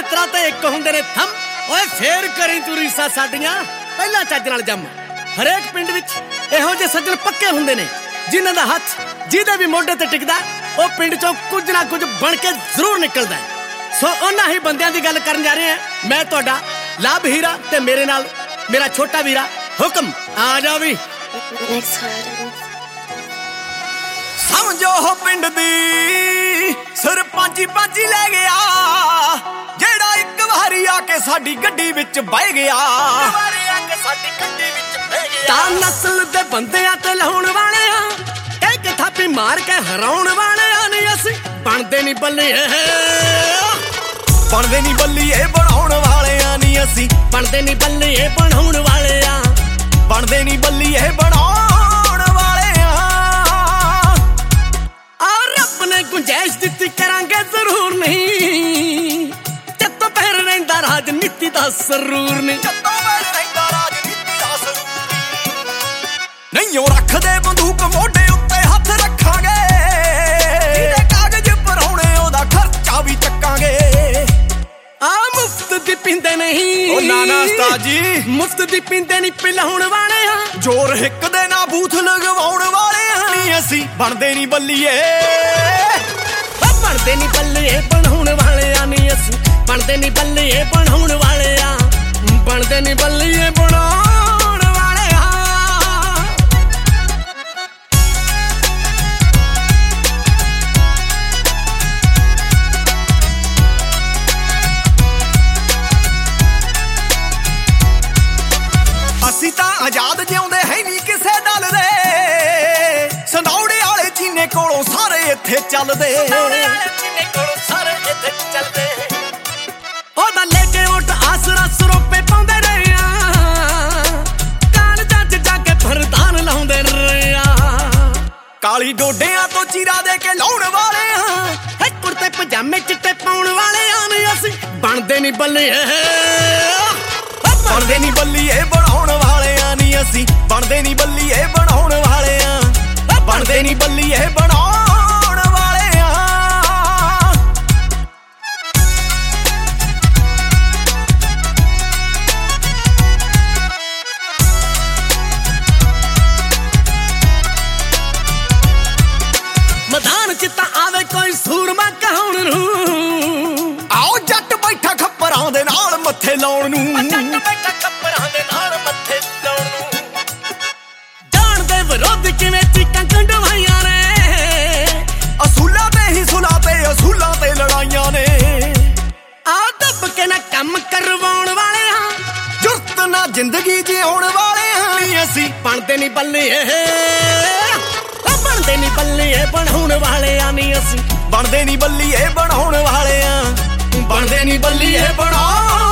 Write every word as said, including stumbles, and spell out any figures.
ਮਿੱਤਰਾਂ ਤੇ ਇੱਕ ਹੁੰਦੇ ਨੇ ਥੰਮ। ਓਏ ਫੇਰ ਕਰੀ ਤੂੰ ਰੀਸਾਂ ਸਾਡੀਆਂ ਪਹਿਲਾਂ ਚੱਜ ਨਾਲ ਜੰਮ। ਹਰੇਕ ਪਿੰਡ ਵਿੱਚ ਇਹੋ ਜਿਹੇ ਸੱਜਣ ਪੱਕੇ ਹੁੰਦੇ ਨੇ ਜਿਨ੍ਹਾਂ ਦਾ ਹੱਥ ਜਿਹਦੇ ਵੀ ਮੋਢੇ ਤੇ ਟਿਕਦਾ ਉਹ ਪਿੰਡ ਚੋਂ ਕੁਝ ਨਾ ਕੁਝ ਬਣ ਕੇ ਜ਼ਰੂਰ ਨਿਕਲਦਾ। ਸੋ ਉਹਨਾਂ ਹੀ ਬੰਦਿਆਂ ਦੀ ਗੱਲ ਕਰਨ ਜਾ ਰਹੇ ਹਾਂ। ਮੈਂ ਤੁਹਾਡਾ ਲਾਭ ਹੀਰਾ ਤੇ ਮੇਰੇ ਨਾਲ ਮੇਰਾ ਛੋਟਾ ਵੀਰਾ ਹੁਕਮ। ਆ ਜਾ ਵੀ ਸਮਝੋ ਪਿੰਡ ਦੀ ਸਰਪੰਚੀ ਪੰਚੀ ਲੈ ਗਿਆ ਜਿਹੜਾ ਇੱਕ ਵਾਰੀ ਆ ਕੇ ਸਾਡੀ ਗੱਡੀ ਵਿੱਚ ਬਹਿ ਗਿਆ। ਵਾਰੀ ਆ ਕੇ ਸਾਡੀ ਗੱਡੀ ਵਿੱਚ ਬਹਿ ਗਿਆ। ਤਾਂ ਨਸਲ ਦੇ ਬੰਦਿਆਂ ਤੇ ਲਾਉਣ ਵਾਲਿਆਂ ਇੱਕ ਥਾਪੀ ਮਾਰ ਕੇ ਹਰਾਉਣ ਵਾਲਿਆਂ ਨਹੀਂ ਅਸੀਂ ਬਣਦੇ ਨਹੀਂ ਬੱਲੀਏ। ਬਣਦੇ ਨਹੀਂ ਬੱਲੀਏ ਬਣਾਉਣ ਵਾਲਿਆਂ ਨਹੀਂ ਅਸੀਂ ਬਣਦੇ ਨਹੀਂ ਬੱਲੀਏ ਬਣਾਉਣ ਵਾਲਿਆਂ ਬਣਦੇ ਨਹੀਂ ਬੱਲੀਏ ਬਣਾਉਣ ਵਾਲਿਆਂ। ਆ ਰੱਬ ਨੇ ਗੁੰਜਾਇਸ਼ ਦਿੱਤੀ ਕਰਾਂਗੇ ਜ਼ਰੂਰ ਨਹੀਂ ਜੱਤੋਂ ਪਹਿਰ ਰਹਿੰਦਾ ਰਾਜਨੀਤੀ ਦਾ ਸਰੂਰ ਨਹੀਂ। ਜੱਤੋਂ ਪਹਿਰ ਰਹਿੰਦਾ ਰਾਜਨੀਤੀ ਦਾ ਸਰੂਰ ਨਹੀਂ। ਉਹ ਰੱਖਦੇ ਬੰਦੂਕ ਮੋਢੇ ਉੱਤੇ ਹੱਥ ਰੱਖਾਂਗੇ ਜਿਹਦੇ ਕਾਗਜ਼ ਭਰਾਉਣੇ ਉਹਦਾ ਖਰਚਾ ਵੀ ਚੱਕਾਂਗੇ। ਆ ਮੁਫਤ ਦੀ ਪੀਂਦੇ ਨਹੀਂ ਉਹ ਨਾ ਨਾ ਉਸਤਾਦ ਜੀ ਮੁਫਤ ਦੀ ਪੀਂਦੇ ਨਹੀਂ ਪਿਲਾਉਣ ਵਾਲੇ ਆ ਜੋਰ ਹਿੱਕ ਦੇ ਨਾ ਬੂਥ ਲਗਵਾਉਣ ਵਾਲੇ ਆ ਨਹੀਂ ਅਸੀਂ ਬਣਦੇ ਨਹੀਂ ਬੱਲੀਏ। ਬਣਦੇ ਨਹੀਂ ਬੱਲੀਏ ਬਣਾਉਣ ਵਾਲੇ ਆ ਨਹੀਂ ਅਸੀਂ ਬਣਦੇ ਨਹੀਂ ਬੱਲੀਏ ਬਣਾਉਣ ਵਾਲੇ ਆ ਬਣਦੇ ਨਹੀਂ ਬੱਲੀਏ ਬਣਾਉਣ ਵਾਲੇ ਆ। ਅਸੀਂ ਤਾਂ ਆਜ਼ਾਦ ਜਿਉਂਦੇ ਹੈ ਨਹੀਂ ਕਿਸੇ ਦਲ ਦੇ ਸੰਧੌੜੇ ਵਾਲੇ ਚੀਨੇ ਕੋਲੋਂ ਸਾਰੇ ਇੱਥੇ ਚੱਲਦੇ। ਸੰਧੌੜੇ ਵਾਲੇ ਚੀਨੇ ਕੋਲੋਂ ਸਾਰੇ ਇੱਥੇ ਚੱਲਦੇ। ਉਹਦਾ ਲੈ ਕੇ ਓਟ ਆਸਰਾ ਸਰੋਪੇ ਪਾਉਂਦੇ ਰਹੇ ਆ ਕਾਲਜਾਂ ਚ ਜਾ ਕੇ ਫਰਦਾਨ ਲਾਉਂਦੇ ਰਹੇ ਆ। ਕਾਲੀ ਡੋਡਿਆਂ ਤੋਂ ਚੀਰਾ ਦੇ ਕੇ ਲਾਉਣ ਵਾਲੇ ਆ ਹੈ ਕੁੜਤੇ ਪਜਾਮੇ ਚਿੱਟੇ ਪਾਉਣ ਵਾਲੇ ਆ ਨਹੀਂ ਅਸੀਂ ਬਣਦੇ ਨਹੀਂ ਬੱਲੀਏ। ਬਣਦੇ ਨਹੀਂ ਬੱਲੀਏ ਬਣਾਉਣ ਵਾਲਿਆਂ ਨਹੀਂ ਅਸੀਂ ਬਣਦੇ ਨਹੀਂ ਬੱਲੀਏ ਬਣਾਉਣ ਵਾਲਿਆਂ ਬਣਦੇ ਨਹੀਂ ਬੱਲੀਏ ਬਣਾਉਣ ਵਾਲਿਆਂ। ਮੈਦਾਨ ਚ ਤਾਂ ਆਵੇ ਕੋਈ ਸੂਰਮਾ ਕਹਾਉਣ ਨੂੰ ਆਓ ਜੱਟ ਬੈਠਾ ਖੱਪਰਾਂ ਦੇ ਨਾਲ ਮੱਥੇ ਲਾਉਣ ਨੂੰ। ਵਿਰੋਧ ਕਿਵੇਂ ਚੀਕਾਂ ਕੰਢਵਾਈਆਂ ਨੇ ਅਸੂਲਾਂ ਤੇ ਹੀ ਸੁਲਾ ਤੇ ਅਸੂਲਾਂ ਤੇ ਲੜਾਈਆਂ ਨੇ। ਆ ਦੱਬ ਕੇ ਨਾ ਕੰਮ ਕਰਵਾਉਣ ਵਾਲੇ ਆ ਜੁਰਤ ਨਾ ਜ਼ਿੰਦਗੀ ਜਿਉਣ ਵਾਲੇ ਆ ਨਹੀਂ ਅਸੀਂ ਬਣਦੇ ਨਹੀਂ ਬੱਲੀਏ। ਬਣਦੇ ਨਹੀਂ ਬੱਲੀਏ ਬਣਾਉਣ ਵਾਲੇ ਆ ਨਹੀਂ ਅਸੀਂ ਬਣਦੇ ਨਹੀਂ ਬੱਲੀਏ ਬਣਾਉਣ ਵਾਲੇ ਆ ਬਣਦੇ ਨਹੀਂ ਬੱਲੀਏ ਬਣਾਉਣ